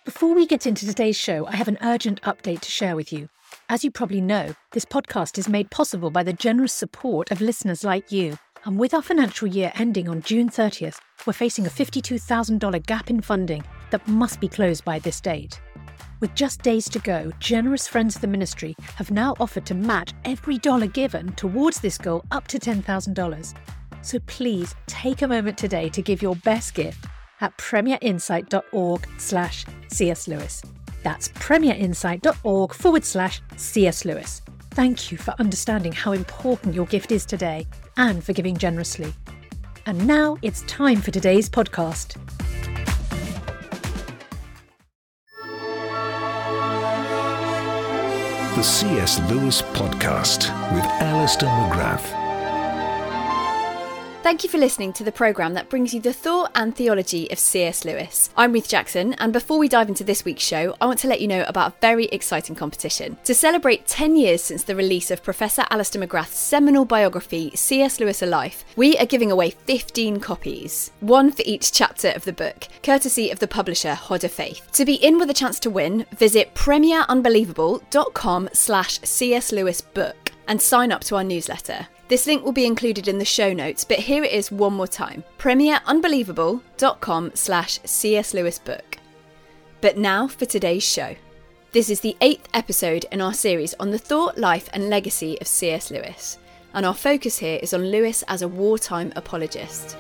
Before we get into today's show, I have an urgent update to share with you. As you probably know, this podcast is made possible by the generous support of listeners like you. And with our financial year ending on June 30th, we're facing a $52,000 gap in funding that must be closed by this date. With just days to go, generous friends of the ministry have now offered to match every dollar given towards this goal up to $10,000. So please take a moment today to give your best gift at premierinsight.org/C.S. Lewis. That's premierinsight.org/C.S. Lewis. Thank you for understanding how important your gift is today and for giving generously. And now it's time for today's podcast. The C.S. Lewis Podcast with Alistair McGrath. Thank you for listening to the programme that brings you the thought and theology of C.S. Lewis. I'm Ruth Jackson, and before we dive into this week's show, I want to let you know about a very exciting competition. To celebrate 10 years since the release of Professor Alistair McGrath's seminal biography, C.S. Lewis A Life, we are giving away 15 copies, one for each chapter of the book, courtesy of the publisher Hodder Faith. To be in with a chance to win, visit premierunbelievable.com/C.S. Lewis book and sign up to our newsletter. This link will be included in the show notes, but here it is one more time. premierunbelievable.com/C.S. Lewis book. But now for today's show. This is the 8th episode in our series on the thought, life and legacy of C.S. Lewis. And our focus here is on Lewis as a wartime apologist.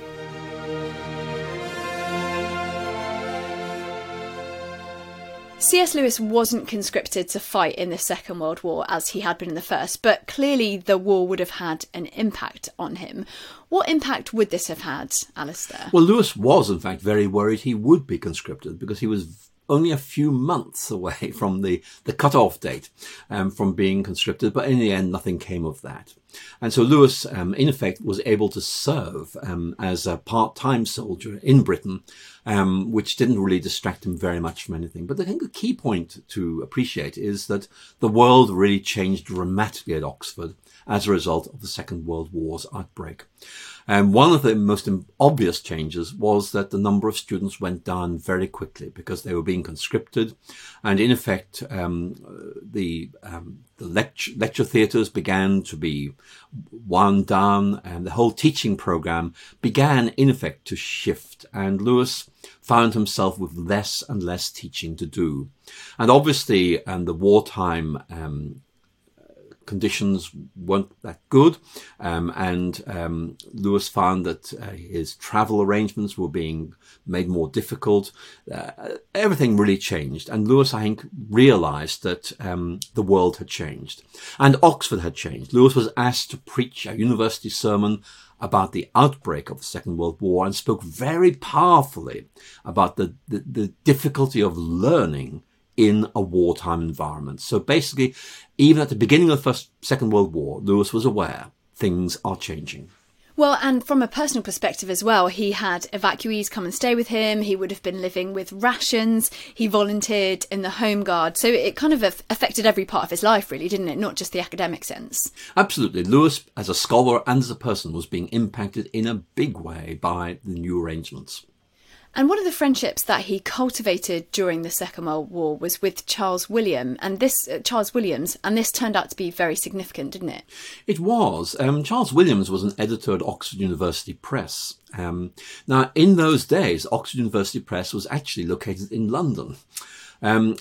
C.S. Lewis wasn't conscripted to fight in the Second World War as he had been in the First, but clearly the war would have had an impact on him. What impact would this have had, Alistair? Well, Lewis was, in fact, very worried he would be conscripted because he was only a few months away from the cut-off date from being conscripted, but in the end, nothing came of that. And so Lewis, in effect, was able to serve as a part-time soldier in Britain, which didn't really distract him very much from anything. But I think the key point to appreciate is that the world really changed dramatically at Oxford as a result of the Second World War's outbreak. And one of the most obvious changes was that the number of students went down very quickly because they were being conscripted. And in effect, the lecture theatres began to be wound down, and the whole teaching programme began, in effect, to shift. And Lewis found himself with less and less teaching to do. And obviously, the wartime conditions weren't that good, and Lewis found that his travel arrangements were being made more difficult. Everything really changed, and Lewis, I think, realised that the world had changed, and Oxford had changed. Lewis was asked to preach a university sermon about the outbreak of the Second World War and spoke very powerfully about the difficulty of learning in a wartime environment. So basically, even at the beginning of the Second World War, Lewis was aware things are changing. Well, and from a personal perspective as well, he had evacuees come and stay with him. He would have been living with rations. He volunteered in the Home Guard. So it kind of affected every part of his life, really, didn't it? Not just the academic sense. Absolutely. Lewis, as a scholar and as a person, was being impacted in a big way by the new arrangements. And one of the friendships that he cultivated during the Second World War was with Charles Williams, and this turned out to be very significant, didn't it? It was. Charles Williams was an editor at Oxford University Press. Now, in those days, Oxford University Press was actually located in London. When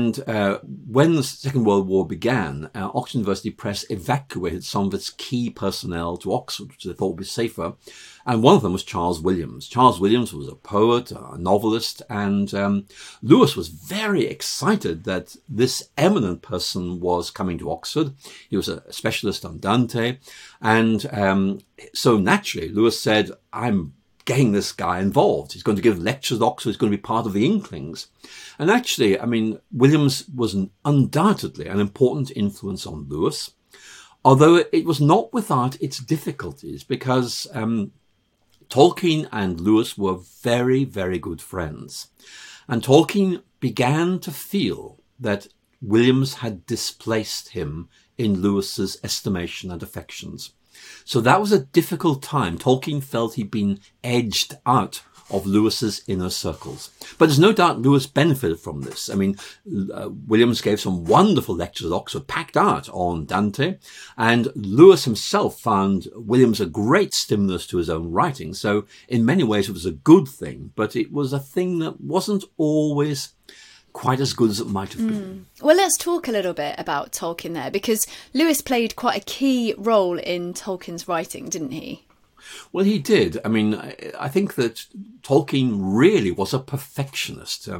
the Second World War began, Oxford University Press evacuated some of its key personnel to Oxford, which they thought would be safer. And one of them was Charles Williams. Charles Williams was a poet, a novelist, and Lewis was very excited that this eminent person was coming to Oxford. He was a specialist on Dante. And so naturally, Lewis said, I'm getting this guy involved. He's going to give lectures at Oxford. He's going to be part of the Inklings. And actually, Williams was undoubtedly an important influence on Lewis, although it was not without its difficulties, because Tolkien and Lewis were very, very good friends. And Tolkien began to feel that Williams had displaced him in Lewis's estimation and affections. So that was a difficult time. Tolkien felt he'd been edged out of Lewis's inner circles. But there's no doubt Lewis benefited from this. I mean, Williams gave some wonderful lectures at Oxford, packed out on Dante, and Lewis himself found Williams a great stimulus to his own writing. So in many ways it was a good thing, but it was a thing that wasn't always quite as good as it might have been. Well, let's talk a little bit about Tolkien there, because Lewis played quite a key role in Tolkien's writing, didn't he? Well, he did. I mean, I think that Tolkien really was a perfectionist.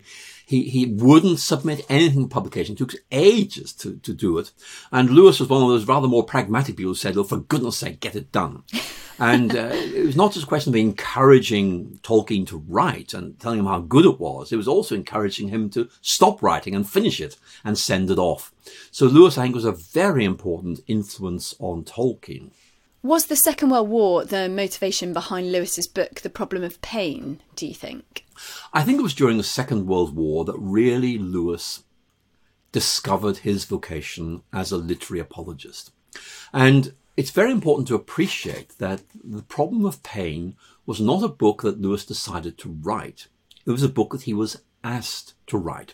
He wouldn't submit anything to publication. It took ages to do it. And Lewis was one of those rather more pragmatic people who said, oh, for goodness sake, get it done. And it was not just a question of encouraging Tolkien to write and telling him how good it was. It was also encouraging him to stop writing and finish it and send it off. So Lewis, I think, was a very important influence on Tolkien. Was the Second World War the motivation behind Lewis's book, The Problem of Pain, do you think? I think it was during the Second World War that really Lewis discovered his vocation as a literary apologist. And it's very important to appreciate that The Problem of Pain was not a book that Lewis decided to write. It was a book that he was asked to write.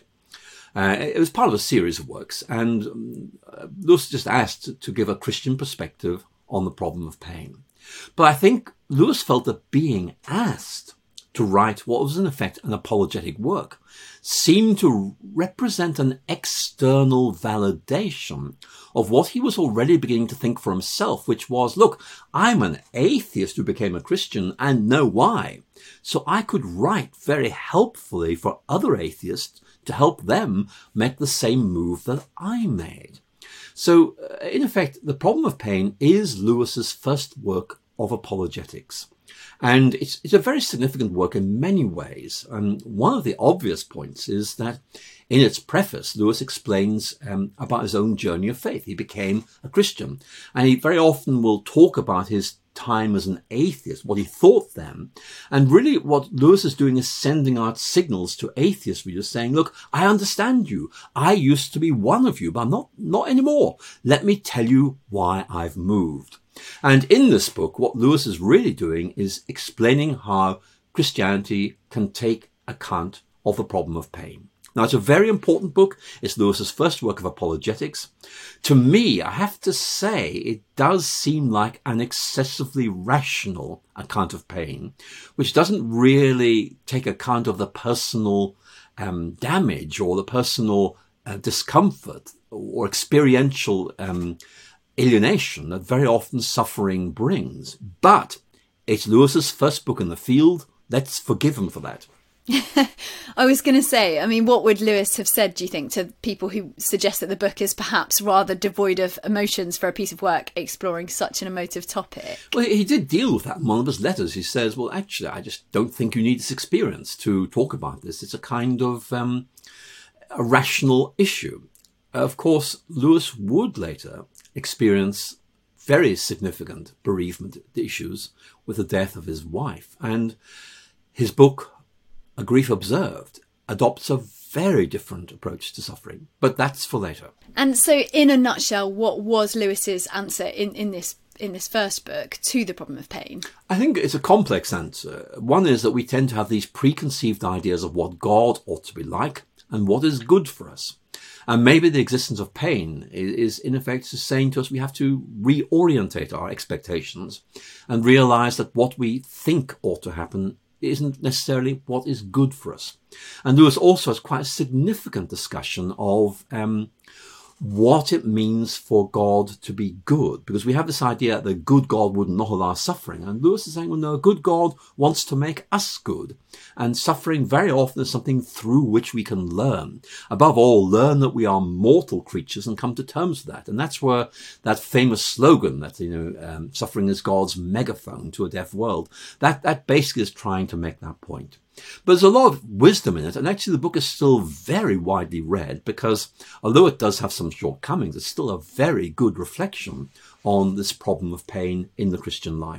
It was part of a series of works, and Lewis just asked to give a Christian perspective on the problem of pain. But I think Lewis felt that being asked to write what was in effect an apologetic work seemed to represent an external validation of what he was already beginning to think for himself, which was, look, I'm an atheist who became a Christian and know why. So I could write very helpfully for other atheists to help them make the same move that I made. So, in effect, The Problem of Pain is Lewis's first work of apologetics. And it's a very significant work in many ways. And one of the obvious points is that in its preface, Lewis explains about his own journey of faith. He became a Christian. And he very often will talk about his time as an atheist, what he thought then. And really what Lewis is doing is sending out signals to atheist readers saying, look, I understand you. I used to be one of you, but I'm not anymore. Let me tell you why I've moved. And in this book, what Lewis is really doing is explaining how Christianity can take account of the problem of pain. Now, it's a very important book. It's Lewis's first work of apologetics. To me, I have to say, it does seem like an excessively rational account of pain, which doesn't really take account of the personal damage or the personal discomfort or experiential alienation that very often suffering brings. But it's Lewis's first book in the field. Let's forgive him for that. I was going to say, I mean, what would Lewis have said, do you think, to people who suggest that the book is perhaps rather devoid of emotions for a piece of work exploring such an emotive topic? Well, he did deal with that in one of his letters. He says, well, actually, I just don't think you need this experience to talk about this. It's a kind of a rational issue. Of course, Lewis would later experience very significant bereavement issues with the death of his wife. And his book, A Grief Observed, adopts a very different approach to suffering. But that's for later. And so, in a nutshell, what was Lewis's answer in this first book to the problem of pain? I think it's a complex answer. One is that we tend to have these preconceived ideas of what God ought to be like and what is good for us. And maybe the existence of pain is in effect saying to us we have to reorientate our expectations and realize that what we think ought to happen isn't necessarily what is good for us. And Lewis also has quite a significant discussion of what it means for God to be good, because we have this idea that a good God would not allow suffering. And Lewis is saying, well, no, a good God wants to make us good. And suffering very often is something through which we can learn. Above all, learn that we are mortal creatures and come to terms with that. And that's where that famous slogan that, suffering is God's megaphone to a deaf world, that basically is trying to make that point. But there's a lot of wisdom in it, and actually the book is still very widely read because although it does have some shortcomings, it's still a very good reflection on this problem of pain in the Christian life.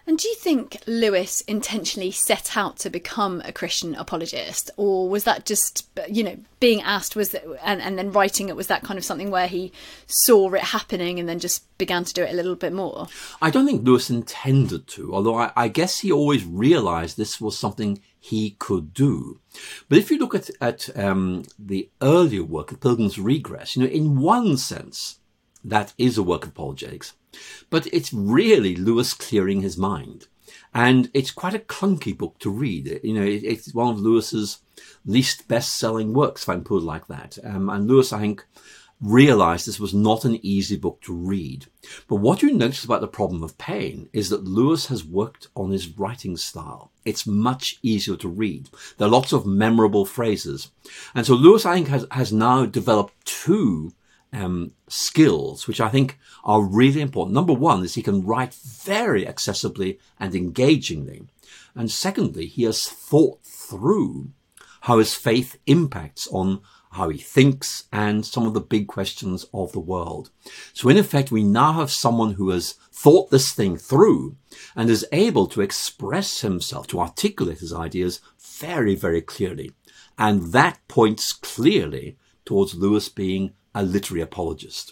And do you think Lewis intentionally set out to become a Christian apologist, or was that just, being asked and then writing it, was that kind of something where he saw it happening and then just began to do it a little bit more? I don't think Lewis intended to, although I guess he always realized this was something he could do. But if you look at the earlier work of Pilgrim's Regress, in one sense, that is a work of apologetics. But it's really Lewis clearing his mind. And it's quite a clunky book to read. It's one of Lewis's least best-selling works, if I can put it like that. And Lewis, I think, realized this was not an easy book to read. But what you notice about The Problem of Pain is that Lewis has worked on his writing style. It's much easier to read. There are lots of memorable phrases. And so Lewis, I think, has now developed two skills, which I think are really important. Number one is he can write very accessibly and engagingly. And secondly, he has thought through how his faith impacts on how he thinks and some of the big questions of the world. So in effect, we now have someone who has thought this thing through and is able to express himself, to articulate his ideas very, very clearly. And that points clearly towards Lewis being a literary apologist.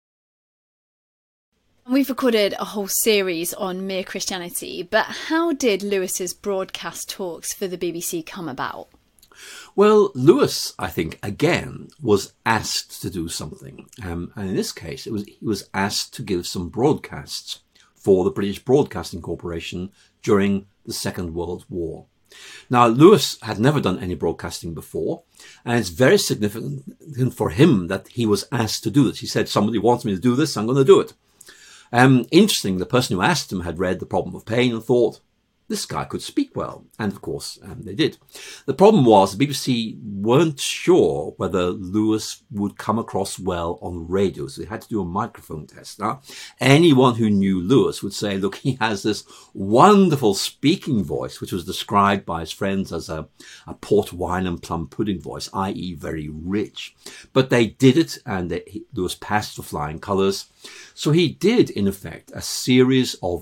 We've recorded a whole series on Mere Christianity, but how did Lewis's broadcast talks for the BBC come about? Well, Lewis, I think, again, was asked to do something. And in this case, he was asked to give some broadcasts for the British Broadcasting Corporation during the Second World War. Now, Lewis had never done any broadcasting before, and it's very significant for him that he was asked to do this. He said, somebody wants me to do this, I'm going to do it. Interesting, the person who asked him had read The Problem of Pain and thought, this guy could speak well. And of course, they did. The problem was the BBC weren't sure whether Lewis would come across well on radio, so they had to do a microphone test. Now, anyone who knew Lewis would say, look, he has this wonderful speaking voice, which was described by his friends as a port wine and plum pudding voice, i.e. very rich. But they did it, and Lewis passed for flying colours. So he did, in effect, a series of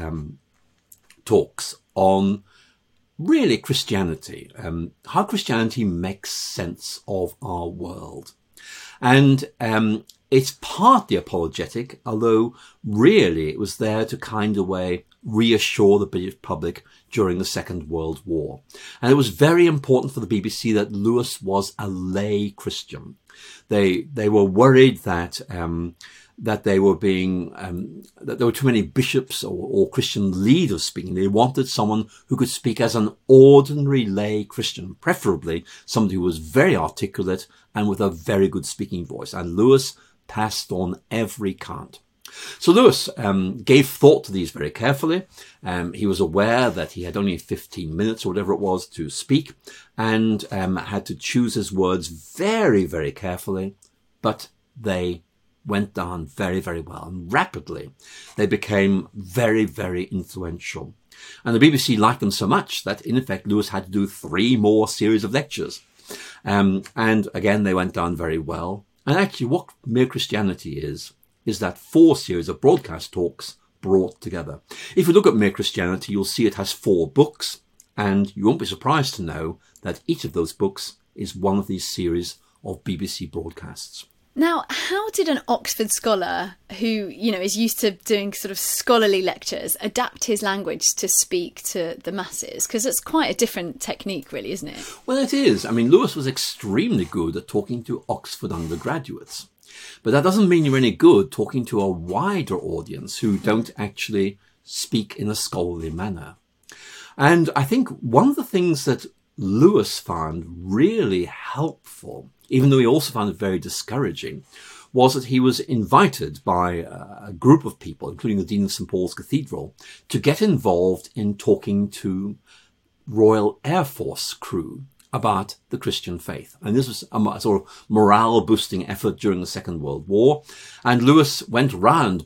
talks on really Christianity, how Christianity makes sense of our world. And it's partly apologetic, although really it was there to kind of way reassure the British public during the Second World War. And it was very important for the BBC that Lewis was a lay Christian. They were worried that they were that there were too many bishops or Christian leaders speaking. They wanted someone who could speak as an ordinary lay Christian, preferably somebody who was very articulate and with a very good speaking voice. And Lewis passed on every count. So Lewis gave thought to these very carefully. He was aware that he had only 15 minutes or whatever it was to speak, and had to choose his words very, very carefully, but they went down very, very well. And rapidly, they became very, very influential. And the BBC liked them so much that, in effect, Lewis had to do 3 more series of lectures. And again, they went down very well. And actually, what Mere Christianity is that 4 series of broadcast talks brought together. If you look at Mere Christianity, you'll see it has 4 books. And you won't be surprised to know that each of those books is one of these series of BBC broadcasts. Now, how did an Oxford scholar who, is used to doing sort of scholarly lectures adapt his language to speak to the masses? Because it's quite a different technique, really, isn't it? Well, it is. I mean, Lewis was extremely good at talking to Oxford undergraduates. But that doesn't mean you're any good talking to a wider audience who don't actually speak in a scholarly manner. And I think one of the things that Lewis found really helpful, even though he also found it very discouraging, was that he was invited by a group of people, including the Dean of St. Paul's Cathedral, to get involved in talking to Royal Air Force crew about the Christian faith. And this was a sort of morale-boosting effort during the Second World War. And Lewis went around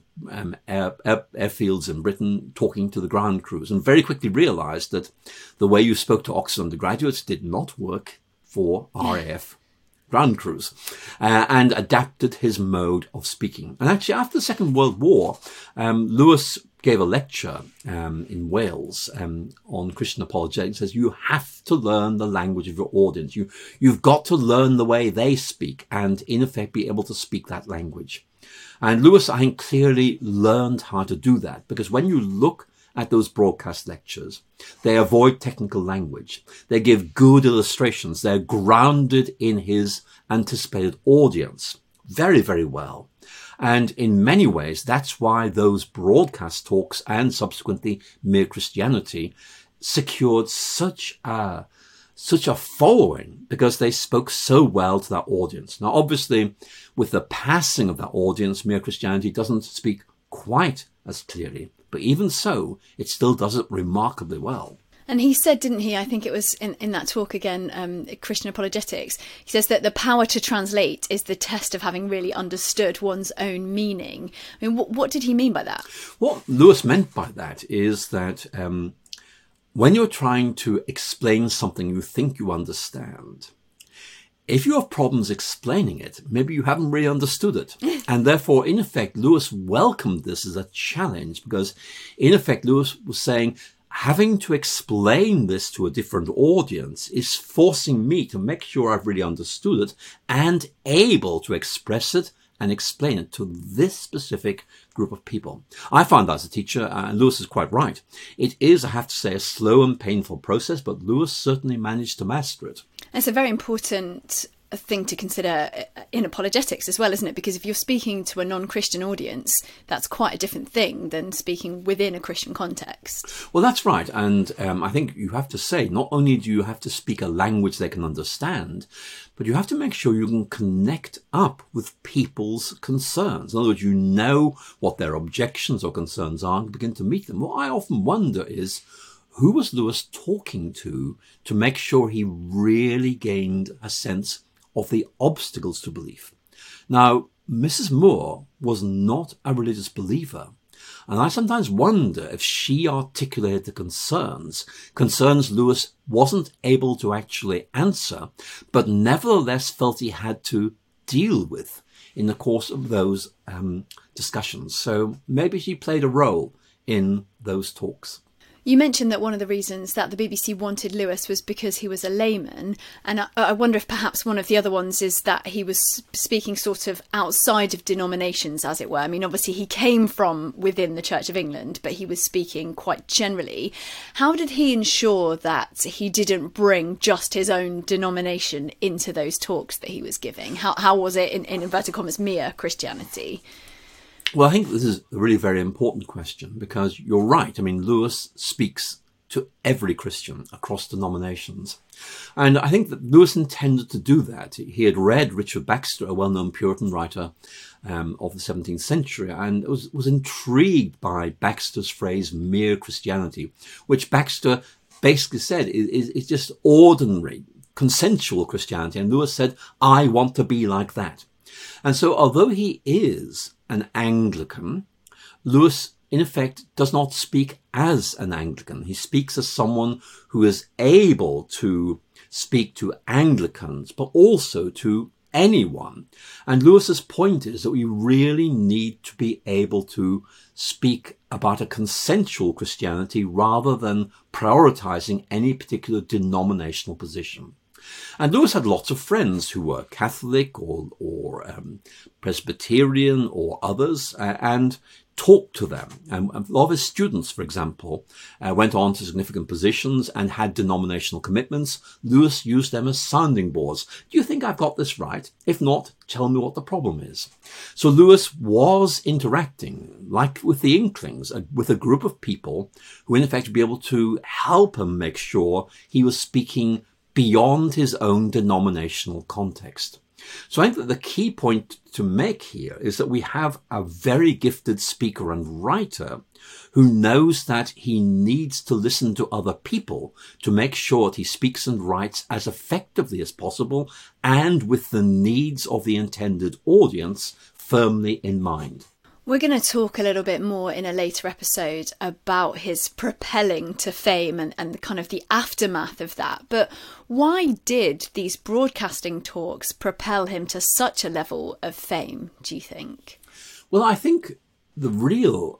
airfields in Britain talking to the ground crews and very quickly realized that the way you spoke to Oxford undergraduates did not work for RAF ground crews, and adapted his mode of speaking. And actually, after the Second World War, Lewis gave a lecture in Wales on Christian apologetics. Says you have to learn the language of your audience. You've got to learn the way they speak and, in effect, be able to speak that language. And Lewis, I think, clearly learned how to do that, because when you look at those broadcast lectures, they avoid technical language. They give good illustrations. They're grounded in his anticipated audience very, very well. And in many ways, that's why those broadcast talks and subsequently Mere Christianity secured such a following, because they spoke so well to that audience. Now, obviously, with the passing of that audience, Mere Christianity doesn't speak quite as clearly, but even so, it still does it remarkably well. And he said, didn't he, I think it was in that talk again, Christian Apologetics, he says that the power to translate is the test of having really understood one's own meaning. I mean, what did he mean by that? What Lewis meant by that is that when you're trying to explain something you think you understand, if you have problems explaining it, maybe you haven't really understood it. And therefore, in effect, Lewis welcomed this as a challenge, because in effect, Lewis was saying, having to explain this to a different audience is forcing me to make sure I've really understood it and able to express it and explain it to this specific group of people. I found that as a teacher, and Lewis is quite right. It is, I have to say, a slow and painful process, but Lewis certainly managed to master it. It's a very important thing to consider in apologetics as well, isn't it? Because if you're speaking to a non-Christian audience, that's quite a different thing than speaking within a Christian context. Well, that's right. And I think you have to say, not only do you have to speak a language they can understand, but you have to make sure you can connect up with people's concerns. In other words, you know what their objections or concerns are and begin to meet them. What I often wonder is, who was Lewis talking to make sure he really gained a sense of the obstacles to belief? Now, Mrs. Moore was not a religious believer, and I sometimes wonder if she articulated the concerns Lewis wasn't able to actually answer, but nevertheless felt he had to deal with in the course of those discussions. So maybe she played a role in those talks. You mentioned that one of the reasons that the BBC wanted Lewis was because he was a layman, and I wonder if perhaps one of the other ones is that he was speaking sort of outside of denominations, as it were. I mean, obviously he came from within the Church of England, but he was speaking quite generally. How did he ensure that he didn't bring just his own denomination into those talks that he was giving? How was it, in inverted commas, mere Christianity? Well, I think this is a really very important question, because you're right. I mean, Lewis speaks to every Christian across denominations. And I think that Lewis intended to do that. He had read Richard Baxter, a well-known Puritan writer of the 17th century, and was intrigued by Baxter's phrase, mere Christianity, which Baxter basically said is just ordinary, consensual Christianity. And Lewis said, I want to be like that. And so although he is an Anglican, Lewis, in effect, does not speak as an Anglican. He speaks as someone who is able to speak to Anglicans, but also to anyone. And Lewis's point is that we really need to be able to speak about a consensual Christianity rather than prioritizing any particular denominational position. And Lewis had lots of friends who were Catholic or Presbyterian or others, and talked to them. And a lot of his students, for example, went on to significant positions and had denominational commitments. Lewis used them as sounding boards. Do you think I've got this right? If not, tell me what the problem is. So Lewis was interacting, like with the Inklings, with a group of people who in effect would be able to help him make sure he was speaking beyond his own denominational context. So I think that the key point to make here is that we have a very gifted speaker and writer who knows that he needs to listen to other people to make sure that he speaks and writes as effectively as possible and with the needs of the intended audience firmly in mind. We're going to talk a little bit more in a later episode about his propelling to fame and the kind of the aftermath of that. But why did these broadcasting talks propel him to such a level of fame, do you think? Well, I think the real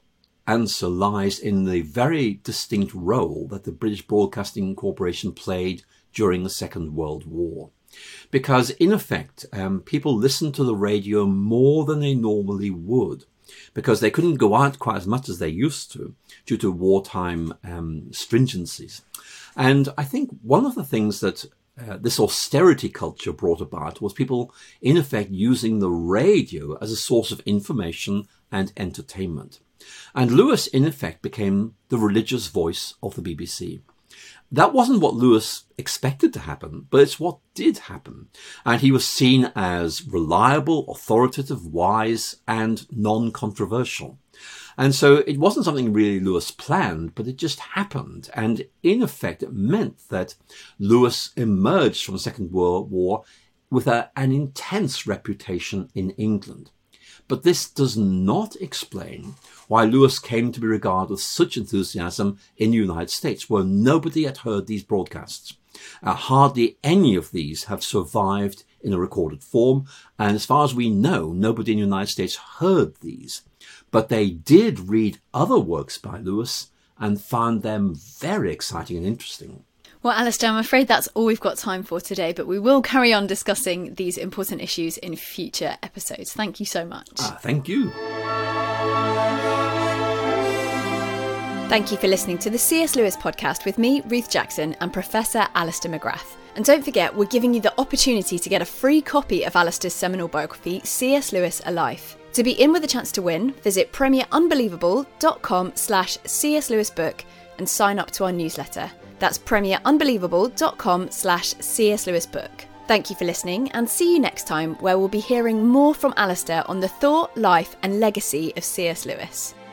answer lies in the very distinct role that the British Broadcasting Corporation played during the Second World War. Because in effect, people listened to the radio more than they normally would, because they couldn't go out quite as much as they used to due to wartime stringencies. And I think one of the things that this austerity culture brought about was people, in effect, using the radio as a source of information and entertainment. And Lewis, in effect, became the religious voice of the BBC. That wasn't what Lewis expected to happen, but it's what did happen. And he was seen as reliable, authoritative, wise, and non-controversial. And so it wasn't something really Lewis planned, but it just happened. And in effect, it meant that Lewis emerged from the Second World War with an intense reputation in England. But this does not explain why Lewis came to be regarded with such enthusiasm in the United States, where nobody had heard these broadcasts. Hardly any of these have survived in a recorded form, and as far as we know, nobody in the United States heard these. But they did read other works by Lewis and found them very exciting and interesting. Well, Alistair, I'm afraid that's all we've got time for today, but we will carry on discussing these important issues in future episodes. Thank you so much. Thank you. Thank you for listening to the C.S. Lewis podcast with me, Ruth Jackson, and Professor Alistair McGrath. And don't forget, we're giving you the opportunity to get a free copy of Alistair's seminal biography, C.S. Lewis, A Life. To be in with a chance to win, visit premierunbelievable.com/C.S. Lewis book and sign up to our newsletter. That's premierunbelievable.com/C.S. Lewis book. Thank you for listening, and see you next time, where we'll be hearing more from Alistair on the thought, life and legacy of C.S. Lewis.